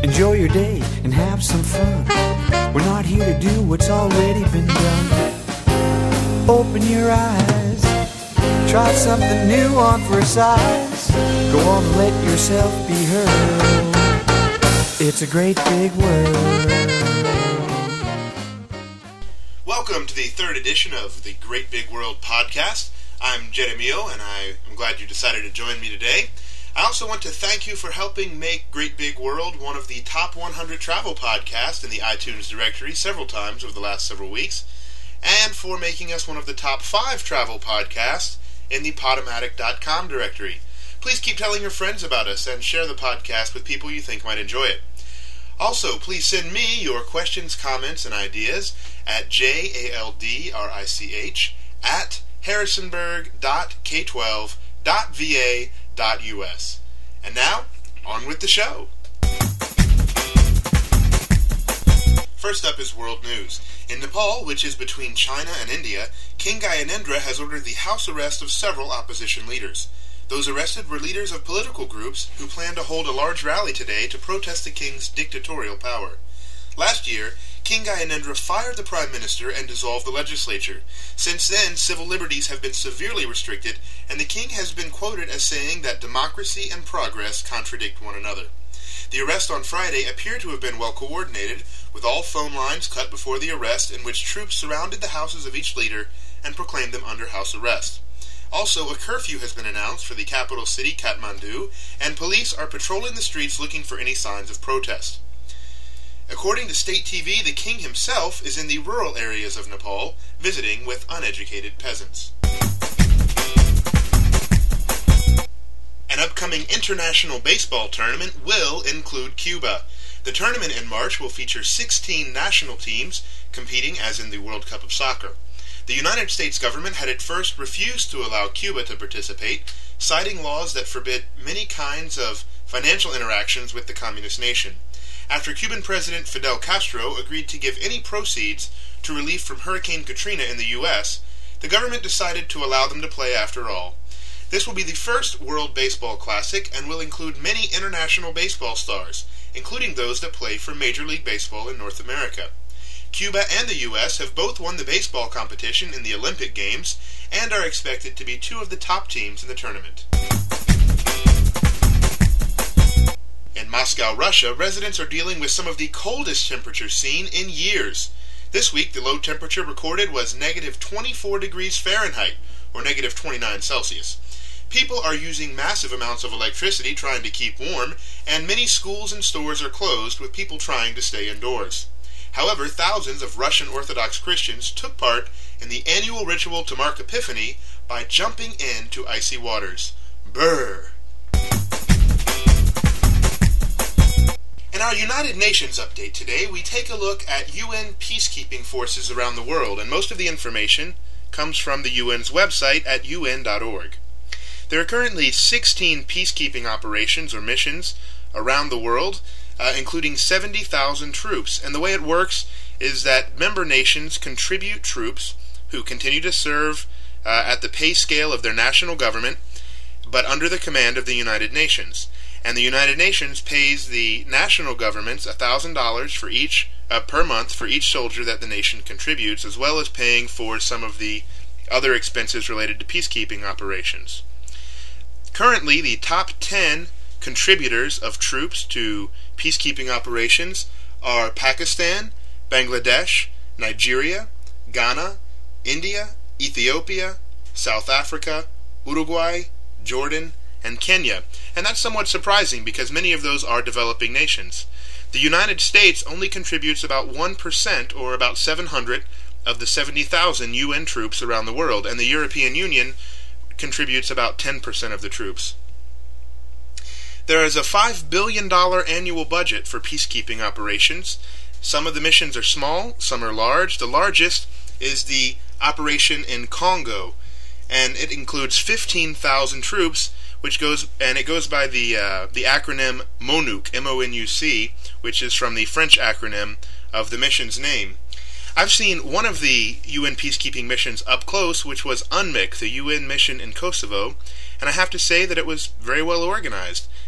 Enjoy your day and have some fun. We're not here to do what's already been done. Open your eyes, try something new on for size. Go on and let yourself be heard. It's a great big world. Welcome to the third edition of the Great Big World podcast. I'm Jed Emil, and I am glad you decided to join me today. I also want to thank you for helping make Great Big World one of the top 100 travel podcasts in the iTunes directory several times over the last several weeks, and for making us one of the top 5 travel podcasts in the Podomatic.com directory. Please keep telling your friends about us and share the podcast with people you think might enjoy it. Also, please send me your questions, comments, and ideas at jaldrich@harrisonburg.k12.va.us. And now, on with the show. First up is world news. In Nepal, which is between China and India, King Gyanendra has ordered the house arrest of several opposition leaders. Those arrested were leaders of political groups who plan to hold a large rally today to protest the king's dictatorial power. Last year, King Gyanendra fired the prime minister and dissolved the legislature. Since then, civil liberties have been severely restricted, and the king has been quoted as saying that democracy and progress contradict one another. The arrest on Friday appeared to have been well coordinated, with all phone lines cut before the arrest, in which troops surrounded the houses of each leader and proclaimed them under house arrest. Also, a curfew has been announced for the capital city, Kathmandu, and police are patrolling the streets looking for any signs of protest. According to state TV, the king himself is in the rural areas of Nepal, visiting with uneducated peasants. An upcoming international baseball tournament will include Cuba. The tournament in March will feature 16 national teams competing as in the World Cup of Soccer. The United States government had at first refused to allow Cuba to participate, citing laws that forbid many kinds of financial interactions with the communist nation. After Cuban President Fidel Castro agreed to give any proceeds to relief from Hurricane Katrina in the U.S., the government decided to allow them to play after all. This will be the first World Baseball Classic and will include many international baseball stars, including those that play for Major League Baseball in North America. Cuba and the U.S. have both won the baseball competition in the Olympic Games and are expected to be two of the top teams in the tournament. In Moscow, Russia, residents are dealing with some of the coldest temperatures seen in years. This week, the low temperature recorded was negative 24 degrees Fahrenheit, or negative 29 Celsius. People are using massive amounts of electricity trying to keep warm, and many schools and stores are closed with people trying to stay indoors. However, thousands of Russian Orthodox Christians took part in the annual ritual to mark Epiphany by jumping into icy waters. Brrr! In our United Nations update today, we take a look at UN peacekeeping forces around the world, and most of the information comes from the UN's website at un.org. There are currently 16 peacekeeping operations or missions around the world, including 70,000 troops. And the way it works is that member nations contribute troops who continue to serve at the pay scale of their national government, but under the command of the United Nations. And the United Nations pays the national governments $1,000 for each per month for each soldier that the nation contributes, as well as paying for some of the other expenses related to peacekeeping operations. Currently, the top 10 contributors of troops to peacekeeping operations are Pakistan, Bangladesh, Nigeria, Ghana, India, Ethiopia, South Africa, Uruguay, Jordan, and Kenya. And that's somewhat surprising because many of those are developing nations. The United States only contributes about 1%, or about 700, of the 70,000 UN troops around the world, and the European Union contributes about 10% of the troops. There is a $5 billion annual budget for peacekeeping operations. Some of the missions are small, some are large. The largest is the operation in Congo, and it includes 15,000 troops, it goes by the acronym MONUC, M-O-N-U-C, which is from the French acronym of the mission's name. I've seen one of the UN peacekeeping missions up close, which was UNMIK, the UN mission in Kosovo, and I have to say that it was very well organized.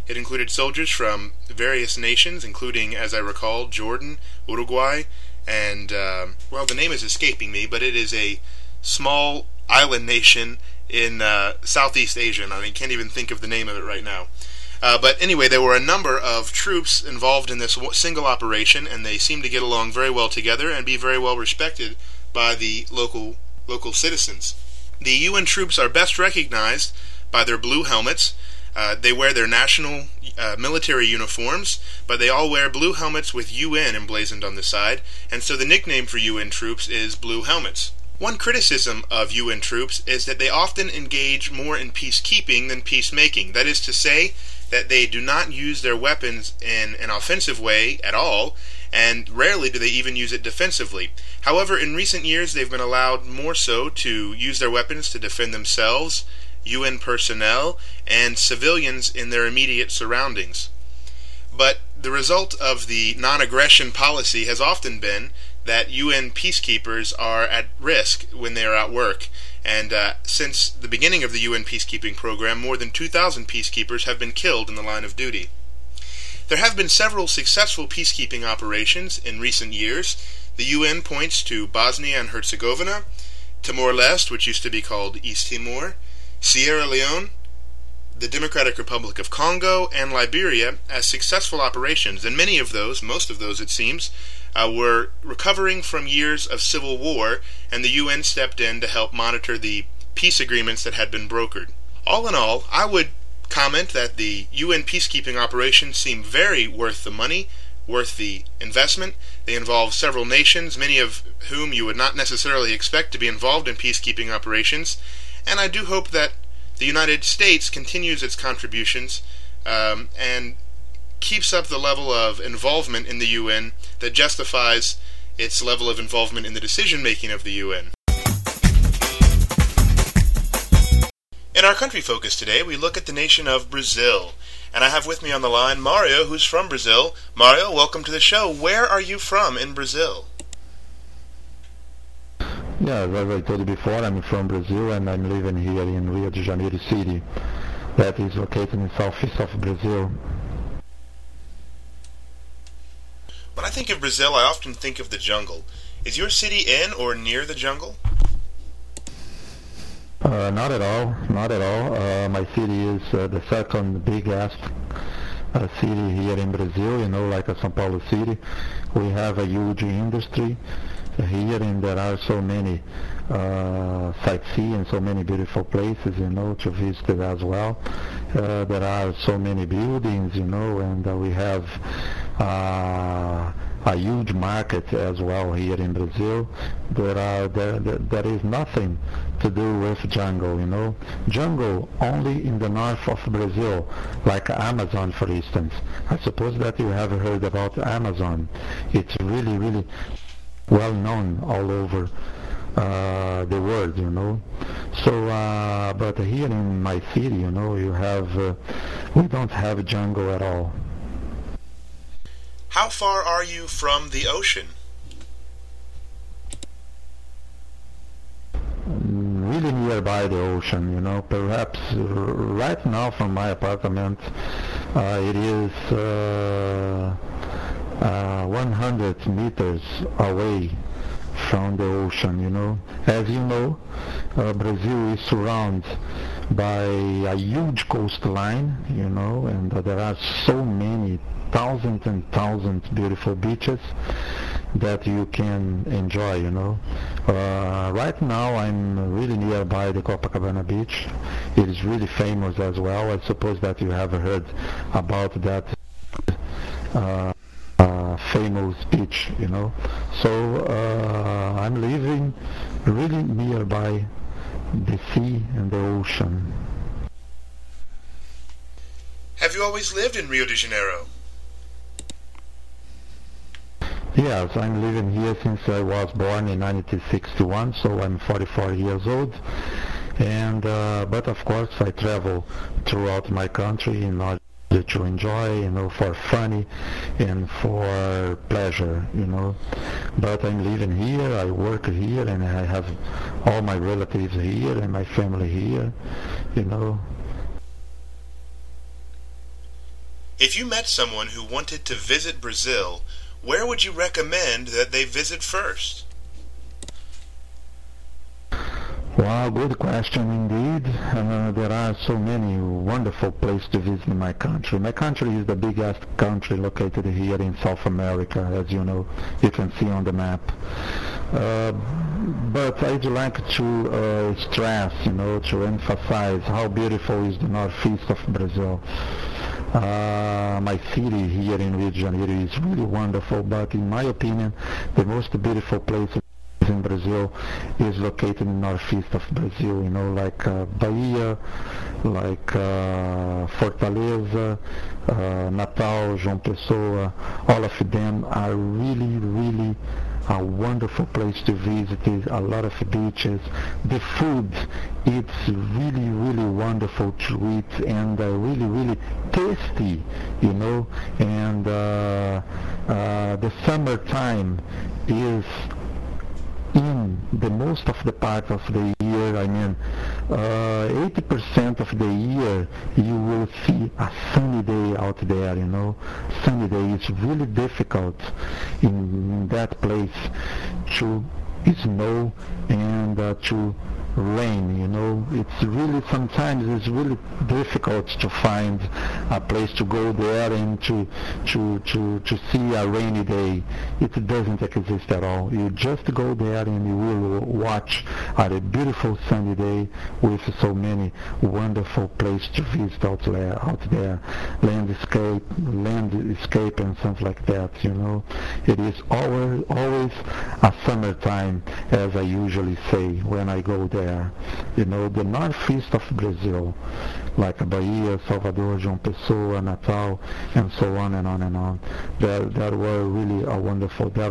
It included soldiers from various nations, including, as I recall, Jordan, Uruguay, and, the name is escaping me, but it is a small island nation in Southeast Asia, and I can't even think of the name of it right now. But anyway, there were a number of troops involved in this single operation, and they seemed to get along very well together and be very well respected by the local citizens. The UN troops are best recognized by their blue helmets. They wear their national military uniforms, but they all wear blue helmets with UN emblazoned on the side, and so the nickname for UN troops is Blue Helmets. One criticism of UN troops is that they often engage more in peacekeeping than peacemaking. That is to say, that they do not use their weapons in an offensive way at all, and rarely do they even use it defensively. However, in recent years they've been allowed more so to use their weapons to defend themselves, UN personnel, and civilians in their immediate surroundings. But the result of the non-aggression policy has often been that UN peacekeepers are at risk when they are at work. And since the beginning of the UN peacekeeping program, more than 2,000 peacekeepers have been killed in the line of duty. There have been several successful peacekeeping operations in recent years. The UN points to Bosnia and Herzegovina, Timor-Leste, which used to be called East Timor, Sierra Leone, the Democratic Republic of Congo, and Liberia as successful operations, and most of those it seems, were recovering from years of civil war, and the UN stepped in to help monitor the peace agreements that had been brokered. All in all, I would comment that the UN peacekeeping operations seem very worth the money, worth the investment. They involve several nations, many of whom you would not necessarily expect to be involved in peacekeeping operations, and I do hope that the United States continues its contributions and keeps up the level of involvement in the UN that justifies its level of involvement in the decision-making of the UN. In our country focus today, we look at the nation of Brazil. And I have with me on the line Mario, who's from Brazil. Mario, welcome to the show. Where are you from in Brazil? Yeah, as I told you before, I'm from Brazil and I'm living here in Rio de Janeiro City, that is located in the southeast of Brazil. When I think of Brazil, I often think of the jungle. Is your city in or near the jungle? Not at all, not at all. My city is the second biggest city here in Brazil, like São Paulo City. We have a huge industry here, and there are so many sightseeing and so many beautiful places, to visit as well. There are so many buildings, and we have a huge market as well here in Brazil. There is nothing to do with jungle, Jungle only in the north of Brazil, like Amazon, for instance. I suppose that you have heard about Amazon. It's really, really well known all over the world, So, but here in my city, we don't have jungle at all. How far are you from the ocean? Really nearby the ocean, perhaps right now from my apartment it is 100 meters away from the ocean, As you know, Brazil is surrounded by a huge coastline, and there are so many thousands and thousands beautiful beaches that you can enjoy, Right now I'm really nearby the Copacabana beach. It is really famous as well. I suppose that you have heard about that famous beach, So I'm living really nearby the sea and the ocean. Have you always lived in Rio de Janeiro? Yes, I'm living here since I was born in 1961, so I'm 44 years old. And but of course I travel throughout my country in order to enjoy, for fun and for pleasure, But I'm living here, I work here, and I have all my relatives here and my family here, If you met someone who wanted to visit Brazil, where would you recommend that they visit first? Well, good question indeed. There are so many wonderful places to visit in my country. My country is the biggest country located here in South America, as you know. You can see on the map. But I'd like to stress, to emphasize how beautiful is the northeast of Brazil. My city here in Rio de Janeiro is really wonderful, but in my opinion, the most beautiful place in Brazil is located in northeast of Brazil, like Bahia, like Fortaleza, Natal, João Pessoa. All of them are really, really a wonderful place to visit. A lot of beaches. The food, it's really, really wonderful to eat and really, really tasty, and the summertime is in the most of the part of the year. 80% of the year you will see a sunny day out there, Sunny day. It's really difficult in that place to snow and to rain, It's really, sometimes it's really difficult to find a place to go there and to see a rainy day. It doesn't exist at all. You just go there and you will watch a beautiful sunny day with so many wonderful places to visit out there, landscape and something like that, It is always a summertime, as I usually say when I go there. The northeast of Brazil, like Bahia, Salvador, João Pessoa, Natal, and so on and on and on. That were really a wonderful. There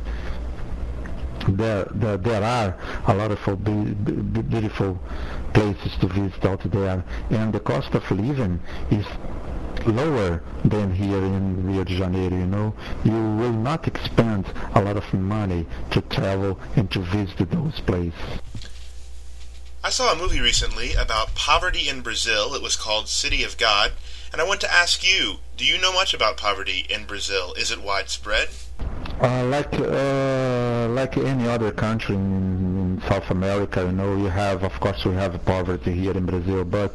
are a lot of beautiful places to visit out there, and the cost of living is lower than here in Rio de Janeiro, You will not expend a lot of money to travel and to visit those places. I saw a movie recently about poverty in Brazil. It was called City of God, and I want to ask you, do you know much about poverty in Brazil? Is it widespread? Like any other country in South America, you have, of course, we have poverty here in Brazil, but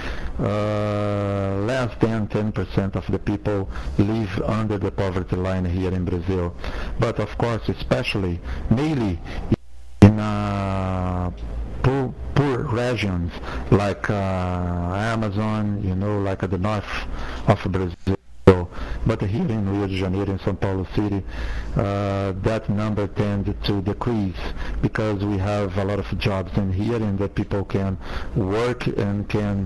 less than 10% of the people live under the poverty line here in Brazil. But of course, especially, mainly in poor regions like Amazon, like the north of Brazil. But here in Rio de Janeiro, in São Paulo City, that number tends to decrease because we have a lot of jobs in here and that people can work and can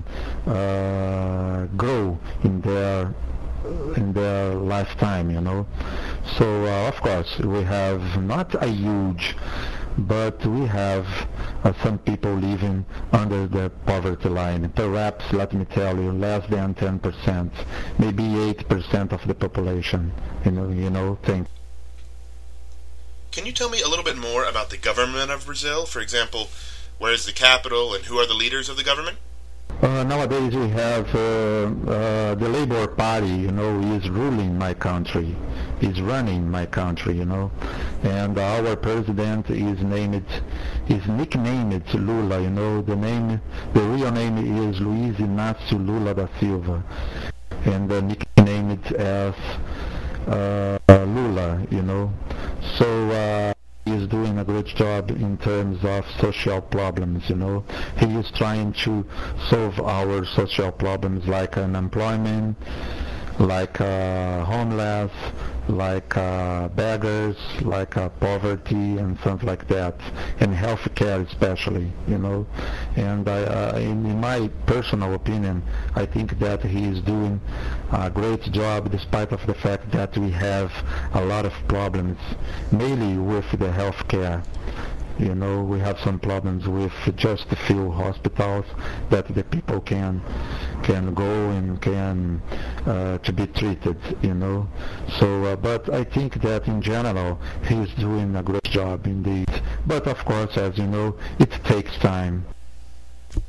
grow in their lifetime, So of course we have not a huge, but we have some people living under the poverty line. Perhaps, let me tell you, less than 10%, maybe 8% of the population, think. Can you tell me a little bit more about the government of Brazil? For example, where is the capital and who are the leaders of the government? Nowadays we have the Labour Party, is ruling my country, is running my country, and our president is nicknamed Lula, the real name is Luiz Inácio Lula da Silva, and nicknamed as Lula, So he is doing a great job in terms of social problems, He is trying to solve our social problems like unemployment, like homeless, like beggars, like poverty and something like that, and health care especially, And in my personal opinion, I think that he is doing a great job despite of the fact that we have a lot of problems, mainly with the health care. We have some problems with just a few hospitals that the people can go and can to be treated, So, but I think that in general he's doing a great job indeed. But of course, as you know, it takes time. Many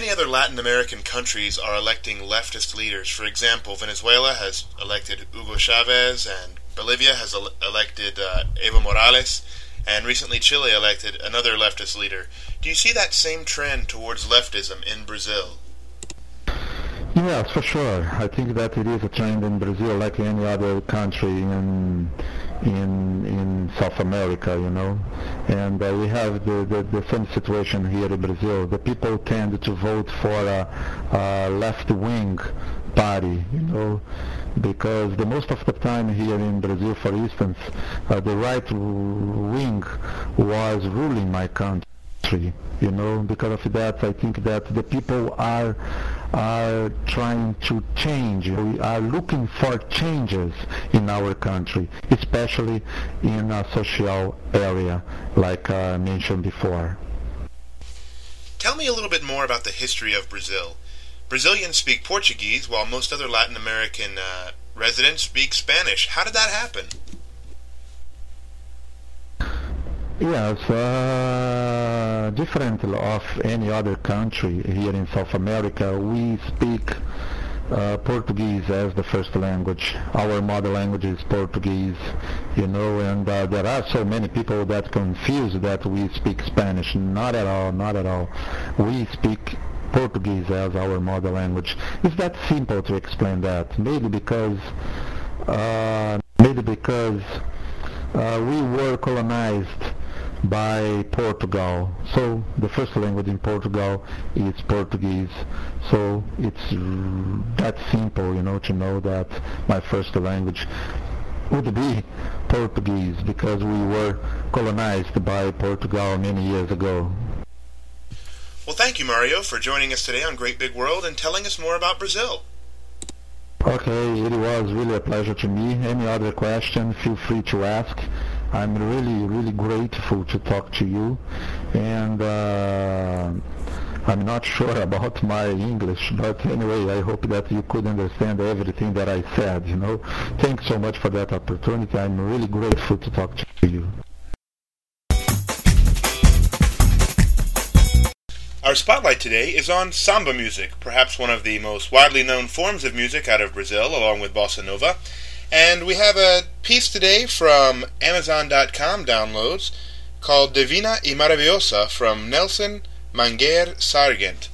many other Latin American countries are electing leftist leaders. For example, Venezuela has elected Hugo Chavez, and Bolivia has elected Evo Morales, and recently Chile elected another leftist leader. Do you see that same trend towards leftism in Brazil? Yes, for sure. I think that it is a trend in Brazil, like any other country in South America, you know. And we have the same situation here in Brazil. The people tend to vote for a left-wing party, you know, because the most of the time here in Brazil, for instance, the right wing was ruling my country, you know. Because of that, I think that the people are trying to change. We are looking for changes in our country, especially in a social area, like I mentioned before. Tell me a little bit more about the history of Brazil. Brazilians speak Portuguese, while most other Latin American residents speak Spanish. How did that happen? Yes, different of any other country here in South America, we speak Portuguese as the first language. Our mother language is Portuguese, you know, and there are so many people that confuse that we speak Spanish. Not at all, not at all. We speak Portuguese as our mother language. It's that simple to explain that. Maybe because we were colonized by Portugal, so the first language in Portugal is Portuguese. So it's that simple, you know, to know that my first language would be Portuguese, because we were colonized by Portugal many years ago. Well, thank you, Mario, for joining us today on Great Big World and telling us more about Brazil. Okay, it was really a pleasure to me. Any other question, feel free to ask. I'm really grateful to talk to you, and I'm not sure about my English, but anyway, I hope that you could understand everything that I said, you know. Thanks so much for that opportunity. I'm really grateful to talk to you. Our spotlight today is on samba music, perhaps one of the most widely known forms of music out of Brazil, along with bossa nova. And we have a piece today from Amazon.com downloads called Divina y Maravillosa from Nelson Mangueira Sargent.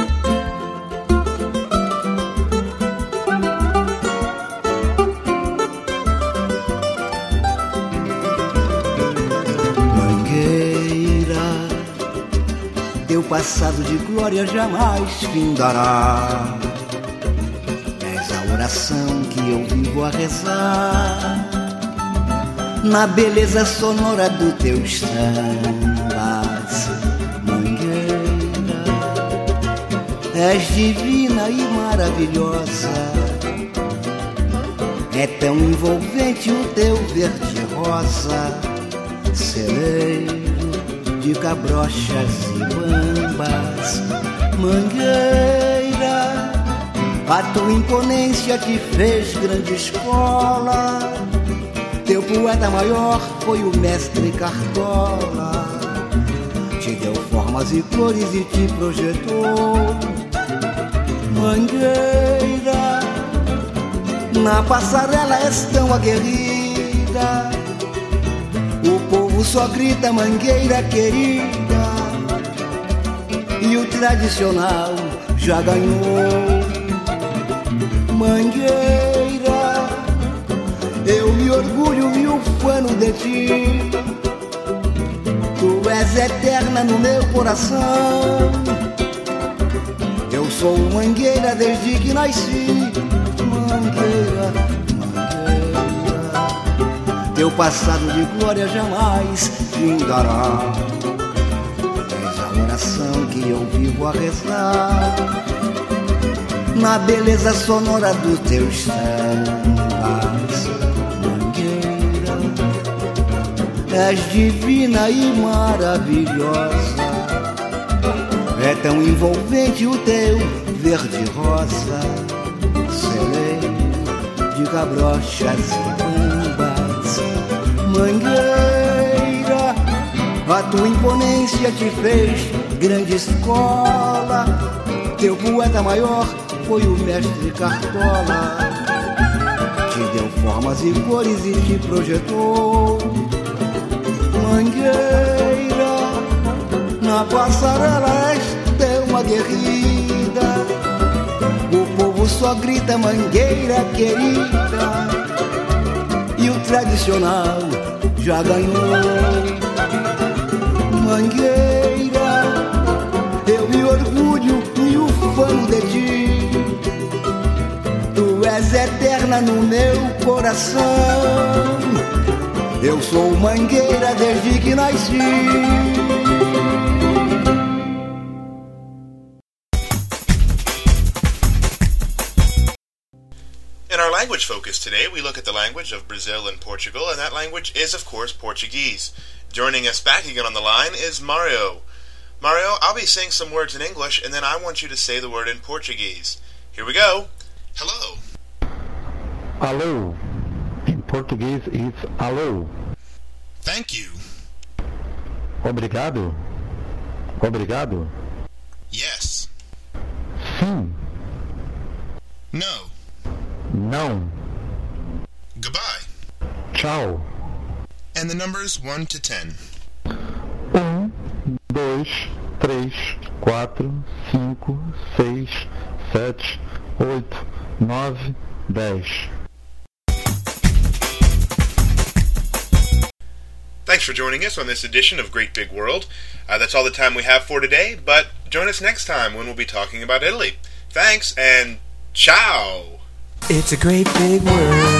Mangueira, teu passado de glória jamais findará. Oração que eu vivo a rezar na beleza sonora do teus sambas, Mangueira. És divina e maravilhosa, é tão envolvente o teu verde rosa, celeiro de cabrochas e bambas, Mangueira. A tua imponência te fez grande escola, teu poeta maior foi o mestre Cartola. Te deu formas e cores e te projetou, Mangueira. Na passarela és tão aguerrida, o povo só grita Mangueira querida, e o tradicional já ganhou. Mangueira, eu me orgulho e ufano de ti. Tu és eterna no meu coração. Eu sou Mangueira desde que nasci. Mangueira, Mangueira, teu passado de glória jamais findará. És a oração que eu vivo a rezar na beleza sonora dos teus sambas, Mangueira. És divina e maravilhosa, é tão envolvente o teu verde rosa, celeiro de cabrochas e bambas, Mangueira. A tua imponência te fez grande escola, Teu poeta maior foi o mestre Cartola, te deu formas e cores e te projetou. Mangueira, na passarela esta é uma guerrida, o povo só grita mangueira querida, e o tradicional já ganhou. Mangueira, eu me orgulho e ufano de ti, tu és eterna no meu coração, eu sou mangueira desde que nasci. In our language focus today, we look at the language of Brazil and Portugal, and that language is, of course, Portuguese. Joining us back again on the line is Mario. Mario, I'll be saying some words in English, and then I want you to say the word in Portuguese. Here we go. Hello. Alô. In Português, it's alô. Thank you. Obrigado. Obrigado. Yes. Sim. No. Não. Goodbye. Tchau. And the numbers 1 to 10. 1, 2, 3, 4, 5, 6, 7, 8, 9, 10. Thanks for joining us on this edition of Great Big World. That's all the time we have for today, but join us next time when we'll be talking about Italy. Thanks, and ciao! It's a great big world.